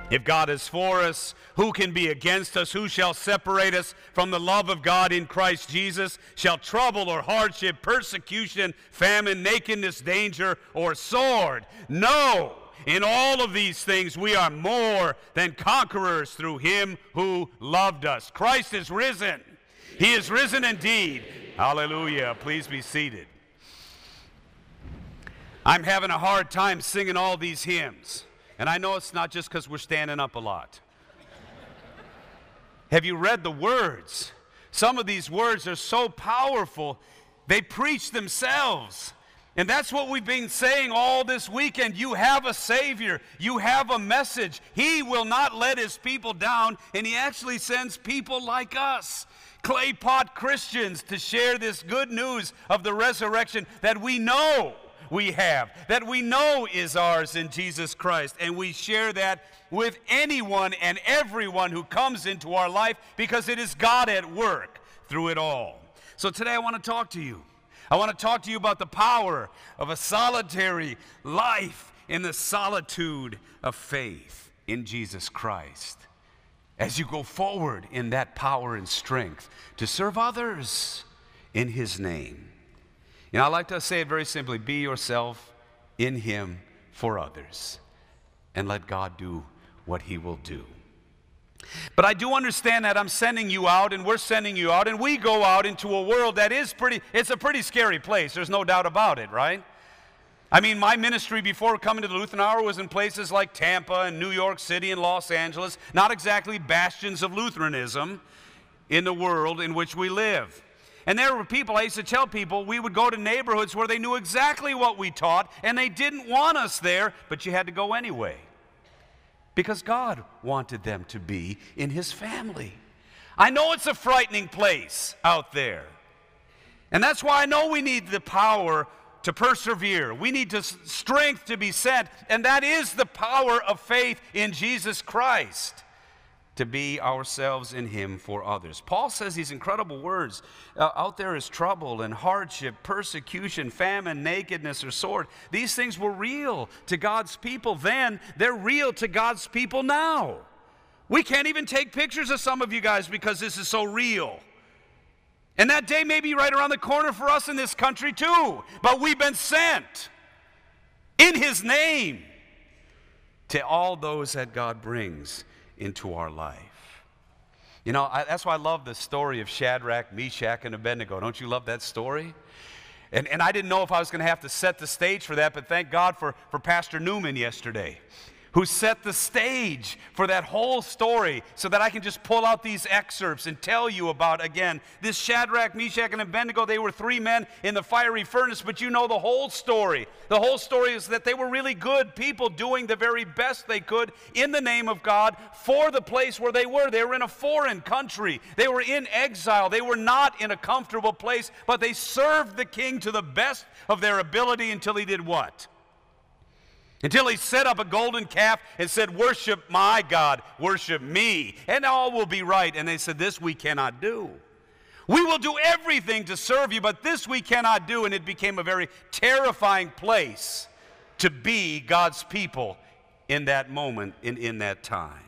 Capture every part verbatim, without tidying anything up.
If God is for us, who can be against us? Who shall separate us from the love of God in Christ Jesus? Shall trouble or hardship, persecution, famine, nakedness, danger, or sword? No! In all of these things we are more than conquerors through him who loved us. Christ is risen. He is risen indeed. Hallelujah. Please be seated. I'm having a hard time singing all these hymns. And I know it's not just because we're standing up a lot. Have you read the words? Some of these words are so powerful, they preach themselves. And that's what we've been saying all this weekend. You have a Savior. You have a message. He will not let his people down, and he actually sends people like us, clay pot Christians, to share this good news of the resurrection that we know we have, that we know is ours in Jesus Christ. And we share that with anyone and everyone who comes into our life, because it is God at work through it all. So today I want to talk to you. I want to talk to you about the power of a solitary life in the solitude of faith in Jesus Christ, as you go forward in that power and strength to serve others in his name. You know, I like to say it very simply: be yourself in him for others, and let God do what he will do. But I do understand that I'm sending you out, and we're sending you out, and we go out into a world that is pretty, it's a pretty scary place. There's no doubt about it, right? I mean, my ministry before coming to the Lutheran Hour was in places like Tampa and New York City and Los Angeles, not exactly bastions of Lutheranism in the world in which we live. And there were people, I used to tell people, we would go to neighborhoods where they knew exactly what we taught, and they didn't want us there, but you had to go anyway, because God wanted them to be in his family. I know it's a frightening place out there, and that's why I know we need the power to persevere. We need the strength to be sent, and that is the power of faith in Jesus Christ, to be ourselves in him for others. Paul says these incredible words. Uh, out there is trouble and hardship, persecution, famine, nakedness, or sword. These things were real to God's people then. They're real to God's people now. We can't even take pictures of some of you guys because this is so real. And that day may be right around the corner for us in this country too. But we've been sent in his name to all those that God brings into our life. You know, I, that's why I love the story of Shadrach, Meshach, and Abednego. Don't you love that story? And, and I didn't know if I was going to have to set the stage for that, but thank God for, for Pastor Newman yesterday, who set the stage for that whole story so that I can just pull out these excerpts and tell you about, again, this Shadrach, Meshach, and Abednego. They were three men in the fiery furnace, but you know the whole story. The whole story is that they were really good people doing the very best they could in the name of God for the place where they were. They were in a foreign country. They were in exile. They were not in a comfortable place, but they served the king to the best of their ability until he did what? Until he set up a golden calf and said, worship my God, worship me, and all will be right. And they said, this we cannot do. We will do everything to serve you, but this we cannot do. And it became a very terrifying place to be God's people in that moment, in, in that time.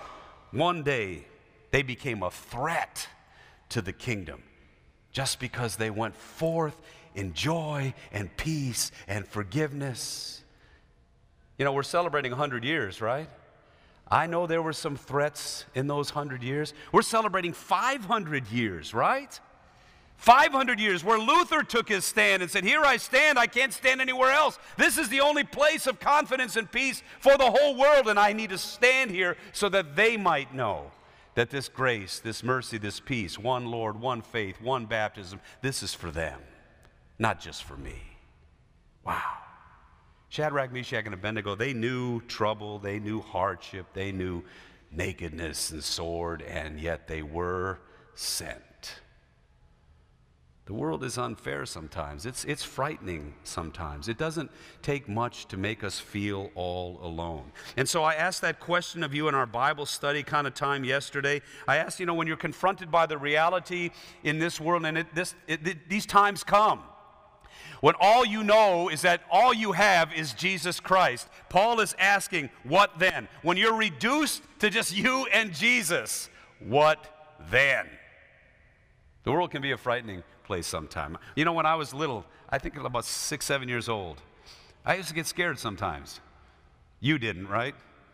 One day, they became a threat to the kingdom just because they went forth in joy and peace and forgiveness. You know, we're celebrating one hundred years, right? I know there were some threats in those one hundred years. We're celebrating five hundred years, right? five hundred years where Luther took his stand and said, here I stand, I can't stand anywhere else. This is the only place of confidence and peace for the whole world, and I need to stand here so that they might know that this grace, this mercy, this peace, one Lord, one faith, one baptism, this is for them, not just for me. Wow. Shadrach, Meshach, and Abednego, they knew trouble, they knew hardship, they knew nakedness and sword, and yet they were sent. The world is unfair sometimes. It's, it's frightening sometimes. It doesn't take much to make us feel all alone. And so I asked that question of you in our Bible study kind of time yesterday. I asked, you know, when you're confronted by the reality in this world, and it, this, it, it, these times come, When all you know is that all you have is Jesus Christ. Paul is asking, what then? When you're reduced to just you and Jesus, what then? The world can be a frightening place sometime. You know, when I was little, I think about six, seven years old, I used to get scared sometimes. You didn't, right?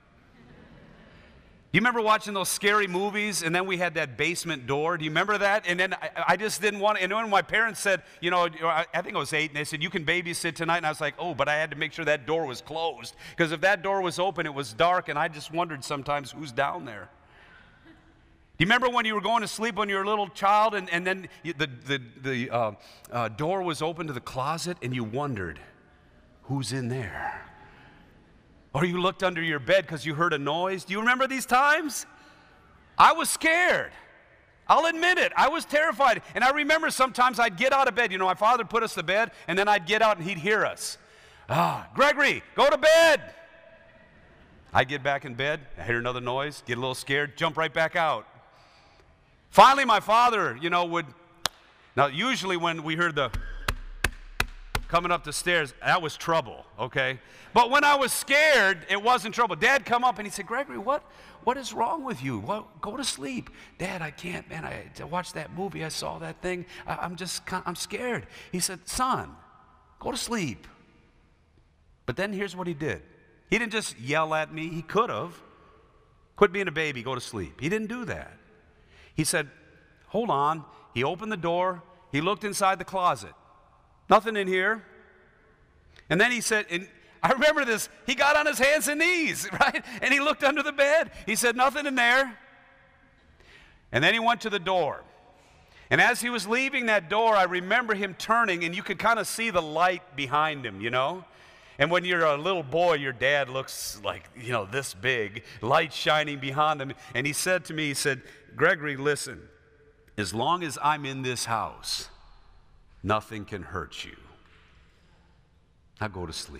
You remember watching those scary movies, and then we had that basement door? Do you remember that? And then I, I just didn't want to. And when my parents said, you know, I, I think I was eight, and they said, you can babysit tonight. And I was like, oh, but I had to make sure that door was closed. Because if that door was open, it was dark, and I just wondered sometimes who's down there. Do you remember when you were going to sleep when you were a little child, and, and then you, the, the, the uh, uh, door was open to the closet, and you wondered, who's in there? Or you looked under your bed because you heard a noise. Do you remember these times? I was scared. I'll admit it. I was terrified. And I remember sometimes I'd get out of bed. You know, my father put us to bed, and then I'd get out and he'd hear us. Ah, Gregory, go to bed. I'd get back in bed, I hear another noise, get a little scared, jump right back out. Finally, my father, you know, would, now usually when we heard the coming up the stairs, that was trouble, okay? But when I was scared, it wasn't trouble. Dad come up and he said, Gregory, what, what is wrong with you? What, go to sleep. Dad, I can't, man. I, I watched that movie. I saw that thing. I, I'm just, I'm scared. He said, son, go to sleep. But then here's what he did. He didn't just yell at me. He could have. Quit being a baby, go to sleep. He didn't do that. He said, hold on. He opened the door. He looked inside the closet. Nothing in here. And then he said, and I remember this, he got on his hands and knees, right? And he looked under the bed. He said, nothing in there. And then he went to the door. And as he was leaving that door, I remember him turning, and you could kind of see the light behind him, you know? And when you're a little boy, your dad looks like, you know, this big, light shining behind him. And he said to me, he said, Gregory, listen, as long as I'm in this house, nothing can hurt you. Now go to sleep.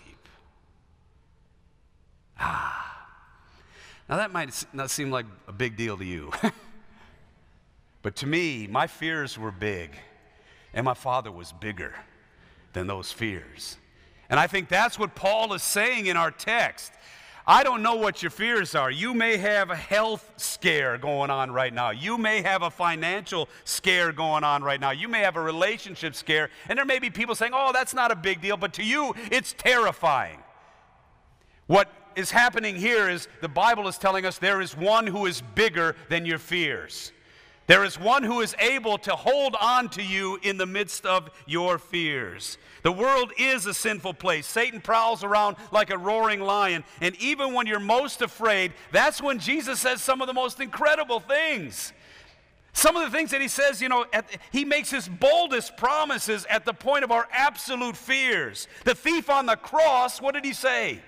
Ah. Now that might not seem like a big deal to you. But to me, my fears were big. And my father was bigger than those fears. And I think that's what Paul is saying in our text. I don't know what your fears are. You may have a health scare going on right now. You may have a financial scare going on right now. You may have a relationship scare. And there may be people saying, oh, that's not a big deal. But to you, it's terrifying. What is happening here is the Bible is telling us there is one who is bigger than your fears. There is one who is able to hold on to you in the midst of your fears. The world is a sinful place. Satan prowls around like a roaring lion. And even when you're most afraid, that's when Jesus says some of the most incredible things. Some of the things that he says, you know, at, he makes his boldest promises at the point of our absolute fears. The thief on the cross, what did he say?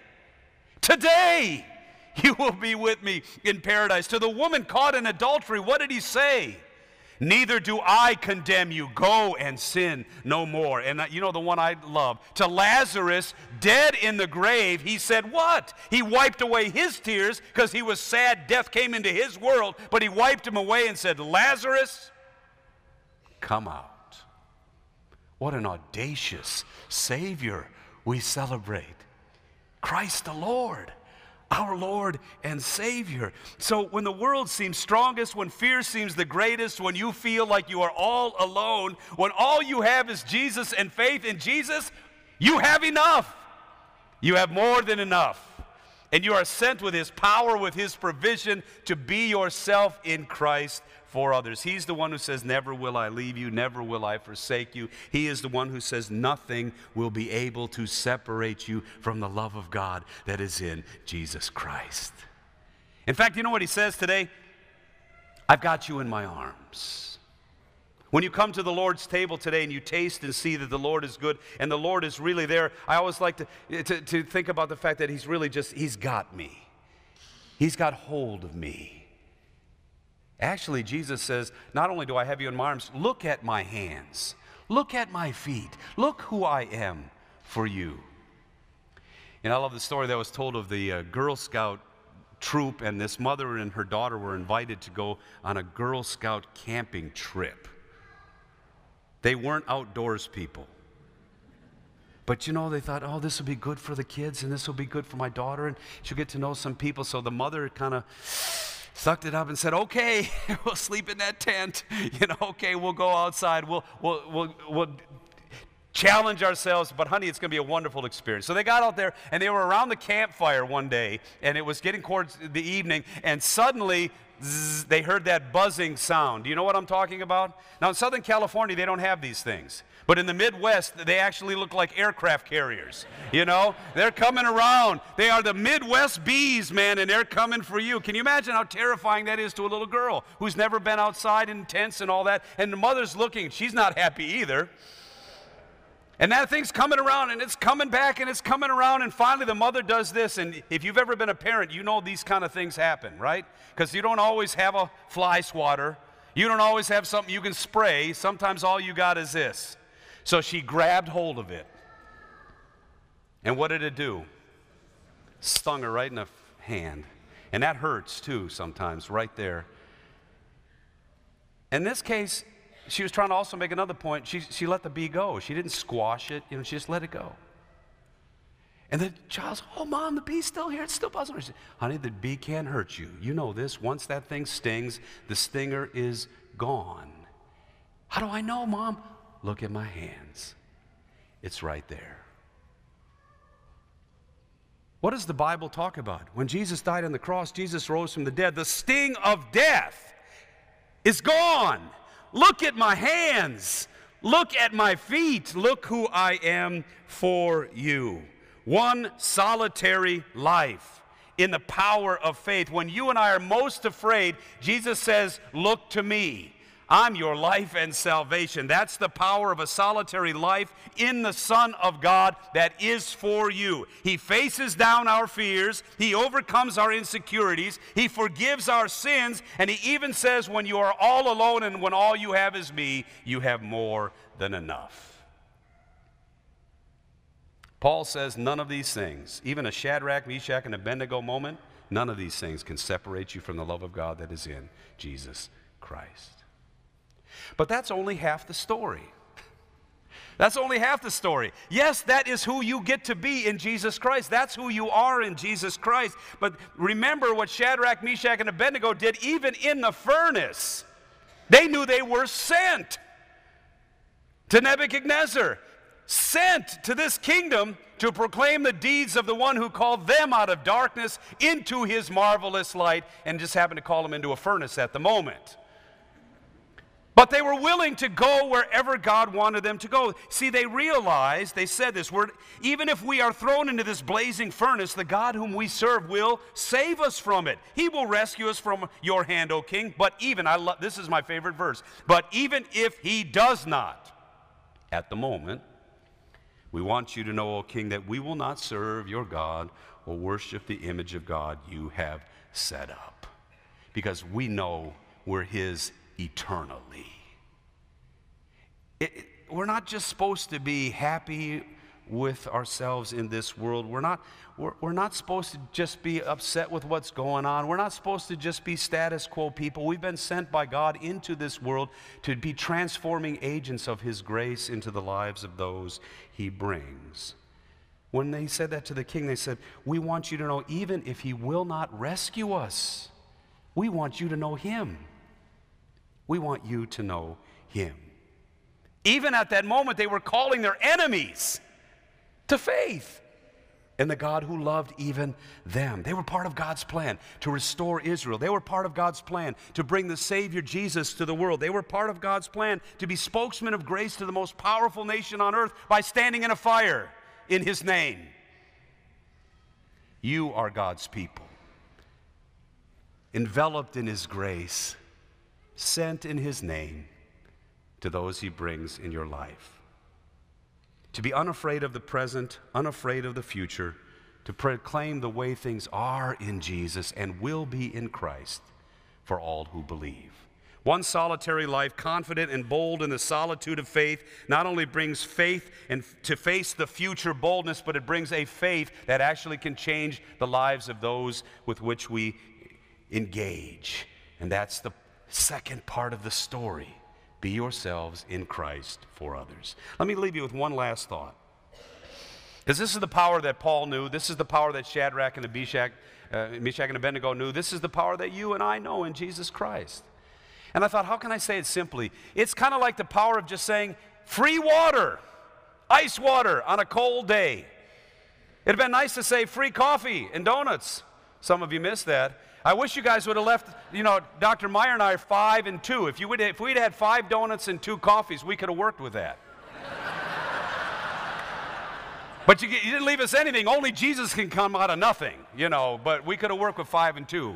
Today you will be with me in paradise. To the woman caught in adultery, what did he say? Neither do I condemn you. Go and sin no more. And you know the one I love. To Lazarus, dead in the grave, he said what? He wiped away his tears because he was sad. Death came into his world, but he wiped him away and said, Lazarus, come out. What an audacious Savior we celebrate. Christ the Lord. Our Lord and Savior. So when the world seems strongest, when fear seems the greatest, when you feel like you are all alone, when all you have is Jesus and faith in Jesus, you have enough. You have more than enough. And you are sent with his power, with his provision to be yourself in Christ for others. He's the one who says, never will I leave you, never will I forsake you. He is the one who says nothing will be able to separate you from the love of God that is in Jesus Christ. In fact, you know what he says today? I've got you in my arms. When you come to the Lord's table today and you taste and see that the Lord is good and the Lord is really there, I always like to, to, to think about the fact that he's really just, he's got me. He's got hold of me. Actually, Jesus says, not only do I have you in my arms, look at my hands. Look at my feet. Look who I am for you. And I love the story that was told of the uh, Girl Scout troop, and this mother and her daughter were invited to go on a Girl Scout camping trip. They weren't outdoors people. But you know, they thought, oh, this will be good for the kids, and this will be good for my daughter, and she'll get to know some people. So the mother kind of sucked it up and said, okay, we'll sleep in that tent. You know, okay, we'll go outside. We'll, we'll, we'll, we'll challenge ourselves, but honey, it's going to be a wonderful experience. So they got out there, and they were around the campfire one day, and it was getting towards the evening, and suddenly zzz, they heard that buzzing sound. Do you know what I'm talking about? Now, in Southern California, they don't have these things. But in the Midwest, they actually look like aircraft carriers. You know, they're coming around. They are the Midwest bees, man, and they're coming for you. Can you imagine how terrifying that is to a little girl who's never been outside in tents and all that? And the mother's looking. She's not happy either. And that thing's coming around, and it's coming back, and it's coming around, and finally the mother does this. And if you've ever been a parent, you know these kind of things happen, right? Because you don't always have a fly swatter. You don't always have something you can spray. Sometimes all you got is this. So she grabbed hold of it. And what did it do? Stung her right in the hand. And that hurts too sometimes, right there. In this case, she was trying to also make another point. She, she let the bee go. She didn't squash it. You know, she just let it go. And the child's, oh, Mom, the bee's still here. It's still buzzing her. She said, honey, the bee can't hurt you. You know this. Once that thing stings, the stinger is gone. How do I know, Mom? Look at my hands. It's right there. What does the Bible talk about? When Jesus died on the cross, Jesus rose from the dead. The sting of death is gone. Look at my hands. Look at my feet. Look who I am for you. One solitary life in the power of faith. When you and I are most afraid, Jesus says, look to me. I'm your life and salvation. That's the power of a solitary life in the Son of God that is for you. He faces down our fears. He overcomes our insecurities. He forgives our sins. And he even says, when you are all alone and when all you have is me, you have more than enough. Paul says none of these things, even a Shadrach, Meshach, and Abednego moment, none of these things can separate you from the love of God that is in Jesus Christ. But that's only half the story. That's only half the story. Yes, that is who you get to be in Jesus Christ. That's who you are in Jesus Christ. But remember what Shadrach, Meshach, and Abednego did even in the furnace. They knew they were sent to Nebuchadnezzar, sent to this kingdom to proclaim the deeds of the one who called them out of darkness into his marvelous light, and just happened to call them into a furnace at the moment. But they were willing to go wherever God wanted them to go. See, they realized, they said this, we're, even if we are thrown into this blazing furnace, the God whom we serve will save us from it. He will rescue us from your hand, O king. But even, I love, this is my favorite verse, but even if he does not, at the moment, we want you to know, O king, that we will not serve your God or worship the image of God you have set up. Because we know we're his eternally. It, it, we're not just supposed to be happy with ourselves in this world. We're not, we're, we're not supposed to just be upset with what's going on. We're not supposed to just be status quo people. We've been sent by God into this world to be transforming agents of his grace into the lives of those he brings. When they said that to the king, they said, we want you to know, even if he will not rescue us, we want you to know him. We want you to know him. Even at that moment, they were calling their enemies to faith in the God who loved even them. They were part of God's plan to restore Israel. They were part of God's plan to bring the Savior Jesus to the world. They were part of God's plan to be spokesmen of grace to the most powerful nation on earth by standing in a fire in his name. You are God's people, enveloped in his grace, sent in his name to those he brings in your life. To be unafraid of the present, unafraid of the future, to proclaim the way things are in Jesus and will be in Christ for all who believe. One solitary life, confident and bold in the solitude of faith, not only brings faith and to face the future boldness, but it brings a faith that actually can change the lives of those with which we engage. And that's the second part of the story. Be yourselves in Christ for others. Let me leave you with one last thought. Because this is the power that Paul knew. This is the power that Shadrach and Meshach, uh, Meshach and Abednego knew. This is the power that you and I know in Jesus Christ. And I thought, how can I say it simply? It's kind of like the power of just saying, free water, ice water on a cold day. It'd have been nice to say free coffee and donuts. Some of you missed that. I wish you guys would have left, you know, Doctor Meyer and I are five and two. If, you would, if we'd had five donuts and two coffees, we could have worked with that. But you, you didn't leave us anything. Only Jesus can come out of nothing, you know, but we could have worked with five and two.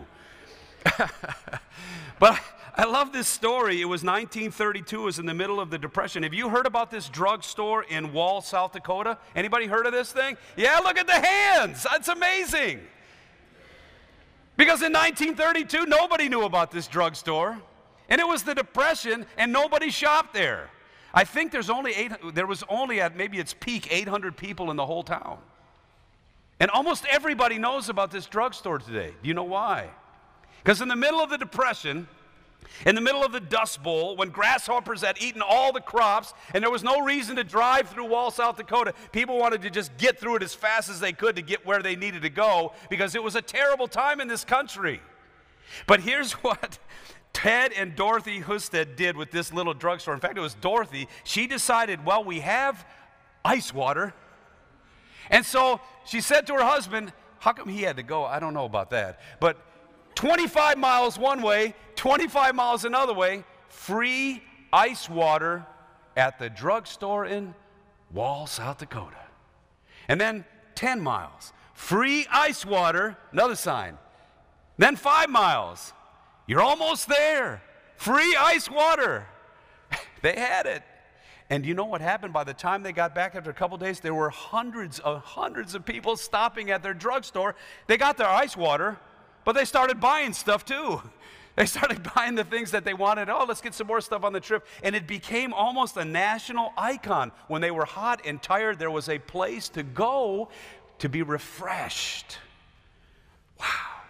But I love this story. It was nineteen thirty-two. It was in the middle of the Depression. Have you heard about this drugstore in Wall, South Dakota? Anybody heard of this thing? Yeah, look at the hands. That's amazing. Because in nineteen thirty-two, nobody knew about this drugstore. And it was the Depression, and nobody shopped there. I think there's only eight, there was only at maybe its peak eight hundred people in the whole town. And almost everybody knows about this drugstore today. Do you know why? Because in the middle of the Depression, in the middle of the Dust Bowl, when grasshoppers had eaten all the crops and there was no reason to drive through Wall, South Dakota, people wanted to just get through it as fast as they could to get where they needed to go because it was a terrible time in this country. But here's what Ted and Dorothy Husted did with this little drugstore. In fact, it was Dorothy. She decided, well, we have ice water. And so she said to her husband, how come he had to go? I don't know about that. But twenty-five miles one way, twenty-five miles another way, free ice water at the drugstore in Wall, South Dakota. And then ten miles, free ice water, another sign. Then five miles, you're almost there, free ice water. They had it. And you know what happened? By the time they got back after a couple days, there were hundreds of hundreds of people stopping at their drugstore. They got their ice water, but they started buying stuff too. They started buying the things that they wanted. Oh, let's get some more stuff on the trip. And it became almost a national icon. When they were hot and tired, there was a place to go to be refreshed. Wow.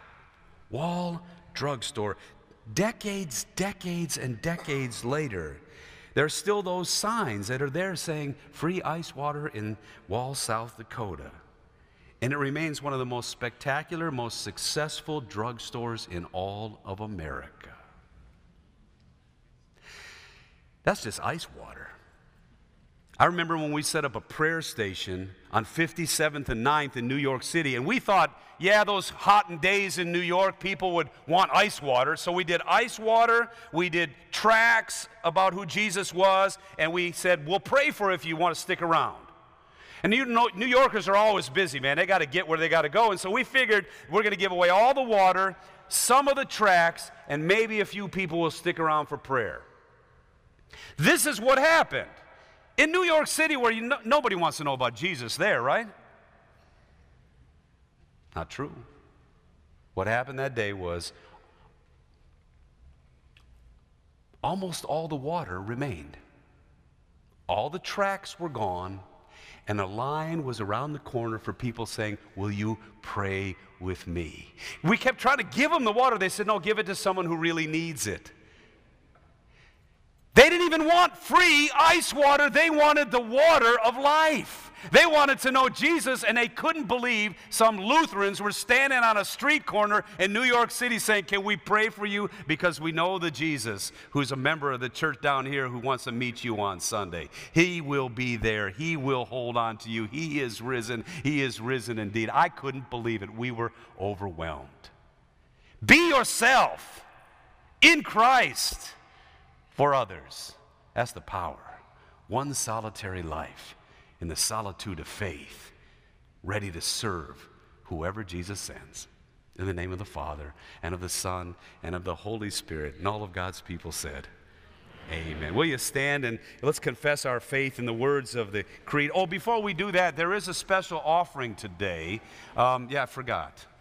Wall Drugstore. Decades, decades, and decades later, there are still those signs that are there saying free ice water in Wall, South Dakota. And it remains one of the most spectacular, most successful drugstores in all of America. That's just ice water. I remember when we set up a prayer station on fifty-seventh and ninth in New York City, and we thought, yeah, those hot days in New York, people would want ice water. So we did ice water, we did tracts about who Jesus was, and we said, we'll pray for it if you want to stick around. And you know, New Yorkers are always busy, man. They got to get where they got to go. And so we figured we're going to give away all the water, some of the tracts, and maybe a few people will stick around for prayer. This is what happened. In New York City, where you no, nobody wants to know about Jesus there, right? Not true. What happened that day was almost all the water remained. All the tracts were gone. And a line was around the corner for people saying, will you pray with me? We kept trying to give them the water. They said, no, give it to someone who really needs it. They didn't even want free ice water. They wanted the water of life. They wanted to know Jesus, and they couldn't believe some Lutherans were standing on a street corner in New York City saying, can we pray for you? Because we know the Jesus who's a member of the church down here who wants to meet you on Sunday. He will be there. He will hold on to you. He is risen. He is risen indeed. I couldn't believe it. We were overwhelmed. Be yourself in Christ for others. That's the power. One solitary life in the solitude of faith, ready to serve whoever Jesus sends. In the name of the Father, and of the Son, and of the Holy Spirit, and all of God's people said, amen. Will you stand and let's confess our faith in the words of the creed. Oh, before we do that, there is a special offering today. Um, yeah, I forgot.